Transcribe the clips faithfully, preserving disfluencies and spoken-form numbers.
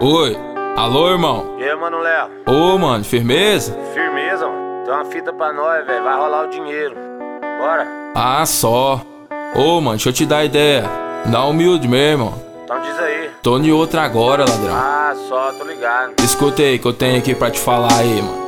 Oi, alô, irmão? E aí, mano, Léo? Ô, mano, firmeza? Firmeza, mano. Tem uma fita pra nós, velho. Vai rolar o dinheiro. Bora? Ah, só. Ô, mano, deixa eu te dar ideia. Dá humilde mesmo, irmão. Então diz aí. Tô em outra agora, ladrão. Ah, só, tô ligado. Escuta aí que eu tenho aqui pra te falar aí, mano.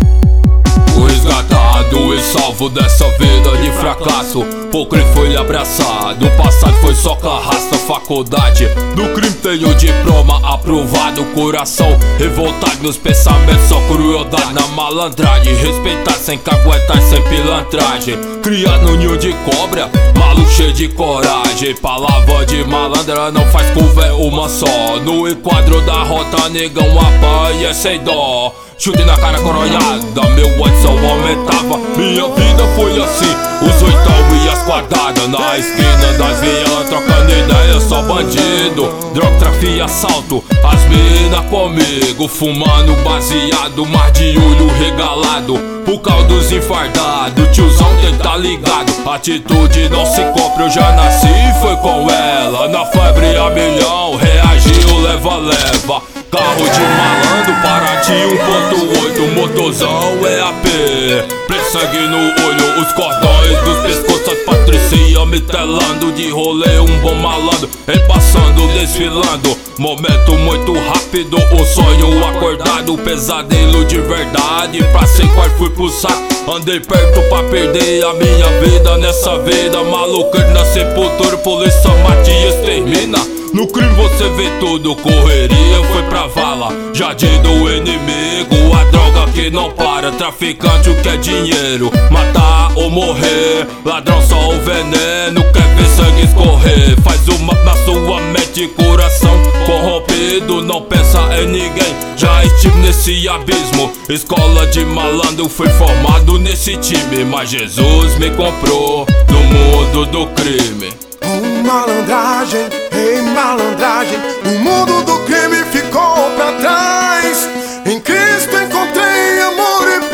O resgatado e salvo dessa vida de fracasso, por crime foi abraçado. O passado foi só carrasco na faculdade do crime tenho diploma aprovado. Coração revoltado nos pensamentos, só crueldade na malandragem. Respeitar sem caguetar, sem pilantragem. Criado no ninho de cobra, maluco cheio de coragem. Palavra de malandra não faz curva, é uma só. No enquadro da rota, negão apanha sem dó. Chute na cara coronhada, meu ódio só aumentava. Minha vida foi assim, os oitão e as quadradas. Na esquina das vias, trocando ideia, só bandido. Droga, tráfico e assalto, as mina comigo. Fumando baseado, mar de olho regalado. Por causa dos enfardados, tiozão tem tá ligado. Atitude não se compra, eu já nasci, foi com ela. Na febre a milhão, reagiu, leva, leva. Carro de malandro, Paraty um ponto oito, motorzão E A P. Preto sangue no olho, os cordões dos pescoços, Patricia me telando. De rolê um bom malandro, repassando, desfilando. Momento muito rápido, o sonho acordado. Pesadelo de verdade, pra ser qual fui pro saco. Andei perto pra perder a minha vida nessa vida. Maluco na sepultura, polícia mate e extermina. No crime você vê tudo, correria foi pra vala. Jardim do inimigo, a droga que não para. Traficante o que é dinheiro, matar ou morrer. Ladrão só o veneno, quer ver sangue escorrer. Faz uma na sua mente, coração corrompido. Não pensa em ninguém, já estive nesse abismo. Escola de malandro, fui formado nesse time. Mas Jesus me comprou no mundo do crime. Com malandragem, em malandragem, o mundo do crime ficou pra trás. Em Cristo encontrei amor e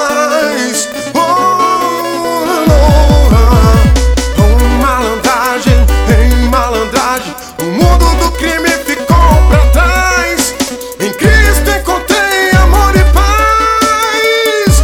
paz. Oh, oh, oh. Com malandragem, em malandragem, o mundo do crime ficou pra trás. Em Cristo encontrei amor e paz.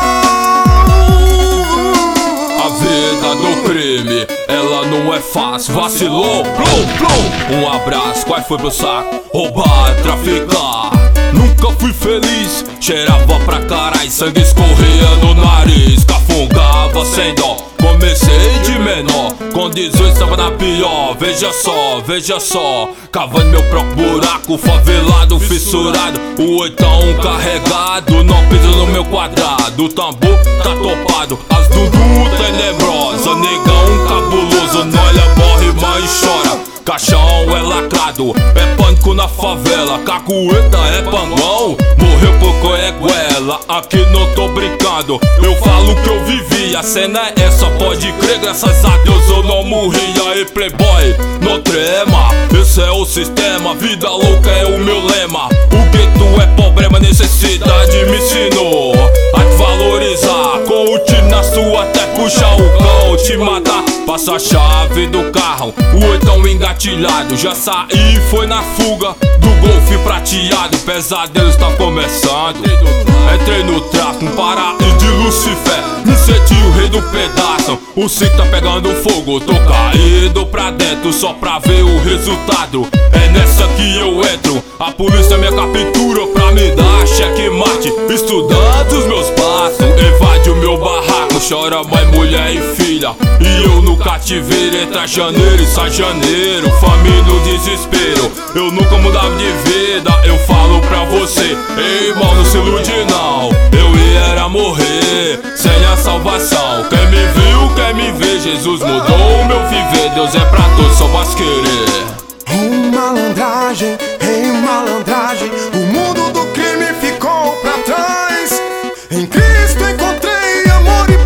Oh, a vida do crime, ela não é fácil, vacilou, plum, plum. Um abraço, quase foi pro saco. Roubar, traficar, nunca fui feliz. Cheirava pra caralho, sangue escorria no nariz. Cafungava sem dó, comecei de menor. Com dezoito estava na pior, veja só, veja só. Cavando meu próprio buraco, favelado, fissurado. O oitão carregado, não pisa no meu quadrado. O tambor tá topado, as dudu tenebrosa. Negão cabuloso, nolha, morre, mãe chora. Caixão é lacrado, é pânico na favela. Cacueta é pangão, morreu por coeguela. Aqui não tô brincando, eu falo que eu vivi. A cena é essa, pode crer, graças a Deus eu não morri. Aí playboy, não trema, esse é o sistema. Vida louca é o meu lema. O gueto é problema, necessidade me ensinou a te valorizar. Com o tiro na sua até puxar o cão, te matar. Passa a chave do carro, o oitão engatilhado. Já saí, foi na fuga do golfe prateado. Pesadelo está começando. Entrei no tráfico, um paraíso de Lucifer. Me senti o rei do pedaço. O cinto tá pegando fogo, tô caído pra dentro só pra ver o resultado. É nessa que eu entro, a polícia me captura pra me dar checkmate. Estudando os meus passos, evade o meu barraco. Chora mãe, mulher e filha, e eu no cativeiro. Entra janeiro e sai janeiro, família no desespero. Eu nunca mudava de vida, eu falo pra você. Ei, irmão, não se ilude não, eu ia era morrer sem a salvação. Quem me viu, quem me vê, Jesus mudou o meu viver. Deus é pra todos, só basta querer. com malandragem, em malandragem, o mundo do crime ficou pra trás. Em Cristo encontrei amor e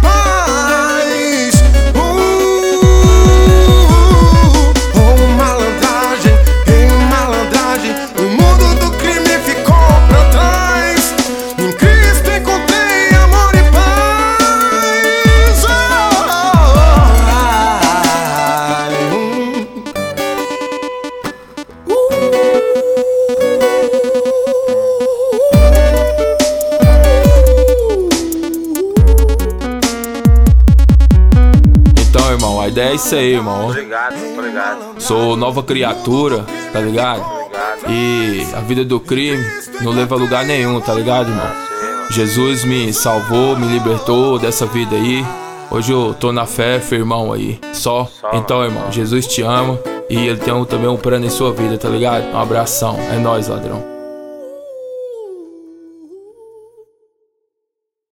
paz. Uh, com malandragem, em malandragem, o mundo do crime ficou pra trás. Em Cristo encontrei amor e paz. Oh, oh, oh, oh. Uh. ideia é isso aí, irmão. Tô ligado, tô ligado. Sou nova criatura, tá ligado? Obrigado. E a vida do crime não leva a lugar nenhum, tá ligado, irmão? Jesus me salvou, me libertou dessa vida aí. Hoje eu tô na fé, firmão aí. Só. Então, irmão, Jesus te ama e ele tem um, também um plano em sua vida, tá ligado? Um abração. É nóis, ladrão.